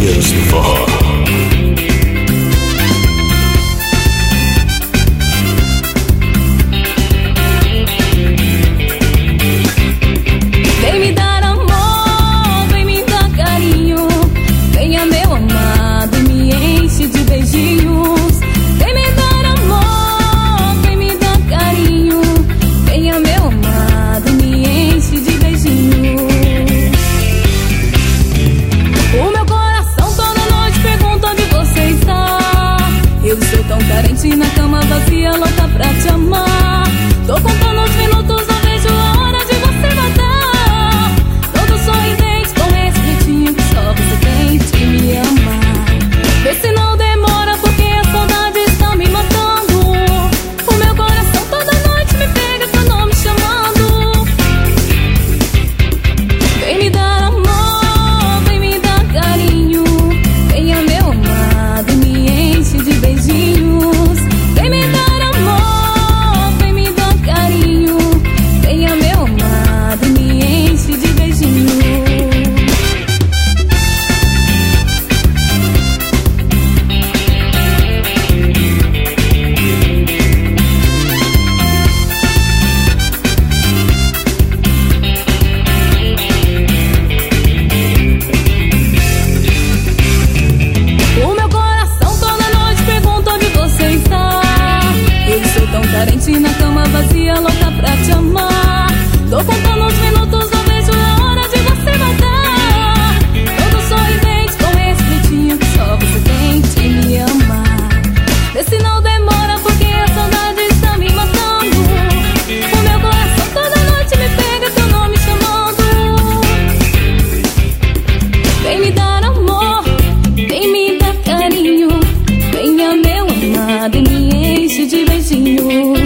Cheiros do Forró. Vem me dar amor, vem me dar carinho. Venha meu amado, me enche de beijinhos. Vem me dar amor, vem me dar carinho. Venha meu amado, me enche de beijinhos. O meu coração toda noite pergunta onde você está. Eu estou tão carente na cama vazia, louca pra te amar. Tô contando os minutos, não vejo a hora de você matar. Todo sorridente com esse jeitinho que só você tem de me amar. Vê se não demora porque a saudade está me matando. O meu coração toda noite me pega seu nome chamando. Vem me dar amor, vem me dar carinho. Venha meu amado, me enche de beijinhos. Vem me dar amor, vem me dar carinho. Venha meu amado, me enche de beijinhos. O meu coração toda noite pergunta onde você está. Eu estou tão carente na cama vazia, louca pra te amar. Tô contando os minutos, não vejo a hora de você matar. Todo sorridente com esse jeitinho que só você tem de me amar. Vê se não demora porque a saudade está me matando. O meu coração toda noite me pega seu nome chamando. Vem me dar amor, vem me dar carinho. Venha meu amado e me enche de beijinhos.